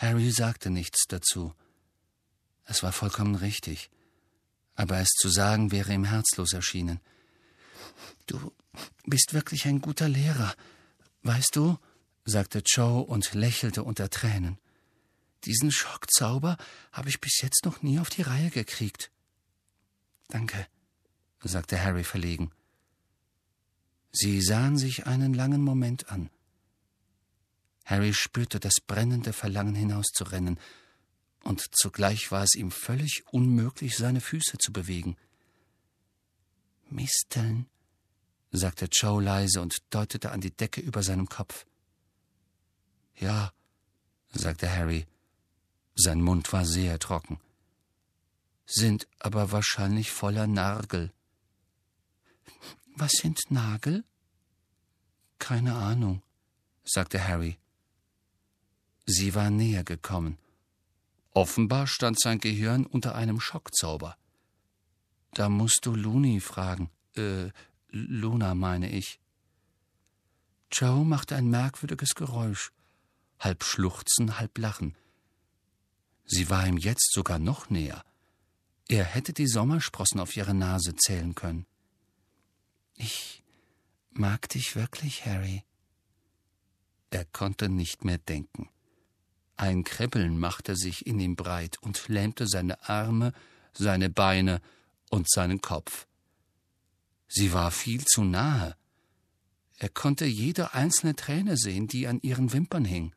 Harry sagte nichts dazu. Es war vollkommen richtig, aber es zu sagen wäre ihm herzlos erschienen. »Du bist wirklich ein guter Lehrer, weißt du?« sagte Joe und lächelte unter Tränen. »Diesen Schockzauber habe ich bis jetzt noch nie auf die Reihe gekriegt.« »Danke«, sagte Harry verlegen. Sie sahen sich einen langen Moment an. Harry spürte das brennende Verlangen hinauszurennen, und zugleich war es ihm völlig unmöglich, seine Füße zu bewegen. »Misteln«, sagte Joe leise und deutete an die Decke über seinem Kopf. »Ja«, sagte Harry. Sein Mund war sehr trocken. »Sind aber wahrscheinlich voller Nargel.« »Was sind Nagel?« »Keine Ahnung«, sagte Harry. Sie war näher gekommen. Offenbar stand sein Gehirn unter einem Schockzauber. »Da musst du Looney fragen. Luna, meine ich.« Joe machte ein merkwürdiges Geräusch, halb schluchzen, halb lachen. Sie war ihm jetzt sogar noch näher. Er hätte die Sommersprossen auf ihre Nase zählen können. »Ich mag dich wirklich, Harry.« Er konnte nicht mehr denken. Ein Kribbeln machte sich in ihm breit und lähmte seine Arme, seine Beine und seinen Kopf. Sie war viel zu nahe. Er konnte jede einzelne Träne sehen, die an ihren Wimpern hing.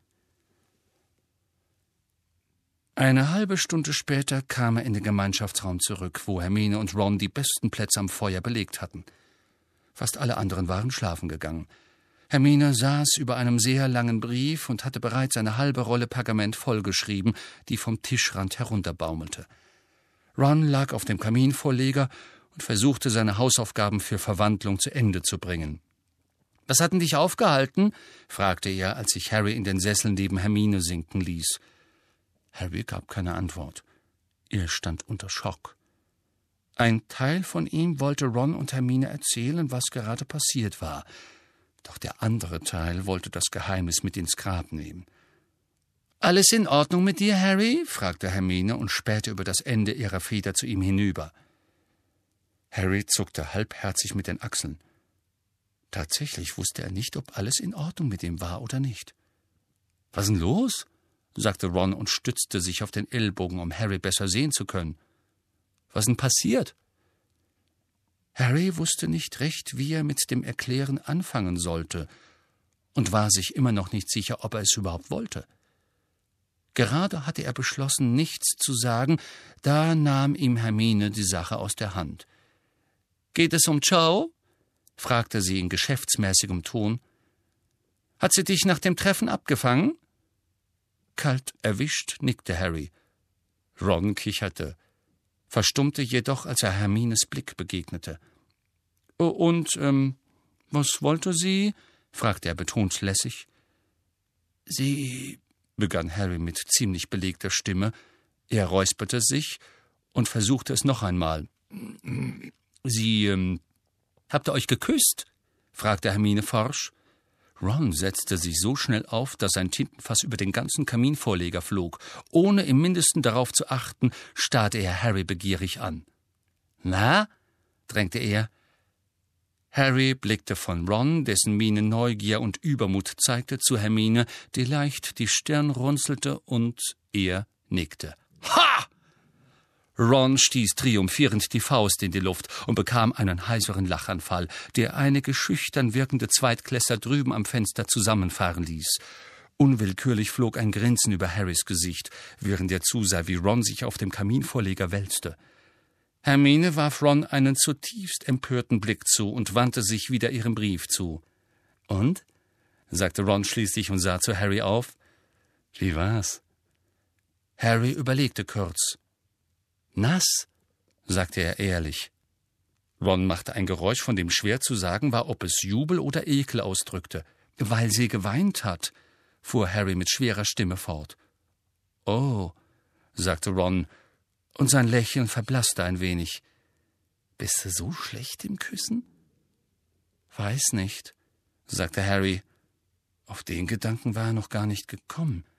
Eine halbe Stunde später kam er in den Gemeinschaftsraum zurück, wo Hermine und Ron die besten Plätze am Feuer belegt hatten. Fast alle anderen waren schlafen gegangen. Hermine saß über einem sehr langen Brief und hatte bereits eine halbe Rolle Pergament vollgeschrieben, die vom Tischrand herunterbaumelte. Ron lag auf dem Kaminvorleger und versuchte, seine Hausaufgaben für Verwandlung zu Ende zu bringen. »Was hat denn dich aufgehalten?« fragte er, als sich Harry in den Sessel neben Hermine sinken ließ. Harry gab keine Antwort. Er stand unter Schock. Ein Teil von ihm wollte Ron und Hermine erzählen, was gerade passiert war. Doch der andere Teil wollte das Geheimnis mit ins Grab nehmen. »Alles in Ordnung mit dir, Harry?« fragte Hermine und spähte über das Ende ihrer Feder zu ihm hinüber. Harry zuckte halbherzig mit den Achseln. Tatsächlich wusste er nicht, ob alles in Ordnung mit ihm war oder nicht. »Was ist denn los?« sagte Ron und stützte sich auf den Ellbogen, um Harry besser sehen zu können. »Was ist denn passiert?« Harry wusste nicht recht, wie er mit dem Erklären anfangen sollte und war sich immer noch nicht sicher, ob er es überhaupt wollte. Gerade hatte er beschlossen, nichts zu sagen, da nahm ihm Hermine die Sache aus der Hand. »Geht es um Joe?« fragte sie in geschäftsmäßigem Ton. »Hat sie dich nach dem Treffen abgefangen?« Kalt erwischt nickte Harry. Ron kicherte, verstummte jedoch, als er Hermines Blick begegnete. »Und, was wollte sie?« fragte er betont lässig. »Sie«, begann Harry mit ziemlich belegter Stimme. Er räusperte sich und versuchte es noch einmal. »Sie, habt ihr euch geküsst?« fragte Hermine forsch. Ron setzte sich so schnell auf, dass sein Tintenfass über den ganzen Kaminvorleger flog. Ohne im Mindesten darauf zu achten, starrte er Harry begierig an. »Na?« drängte er. Harry blickte von Ron, dessen Miene Neugier und Übermut zeigte, zu Hermine, die leicht die Stirn runzelte, und er nickte. »Ha!« Ron stieß triumphierend die Faust in die Luft und bekam einen heiseren Lachanfall, der einige schüchtern wirkende Zweitklässler drüben am Fenster zusammenfahren ließ. Unwillkürlich flog ein Grinsen über Harrys Gesicht, während er zusah, wie Ron sich auf dem Kaminvorleger wälzte. Hermine warf Ron einen zutiefst empörten Blick zu und wandte sich wieder ihrem Brief zu. »Und?« sagte Ron schließlich und sah zu Harry auf. »Wie war's?« Harry überlegte kurz. »Nass«, sagte er ehrlich. Ron machte ein Geräusch, von dem schwer zu sagen war, ob es Jubel oder Ekel ausdrückte. »Weil sie geweint hat«, fuhr Harry mit schwerer Stimme fort. »Oh«, sagte Ron, und sein Lächeln verblasste ein wenig. »Bist du so schlecht im Küssen?« »Weiß nicht«, sagte Harry. Auf den Gedanken war er noch gar nicht gekommen.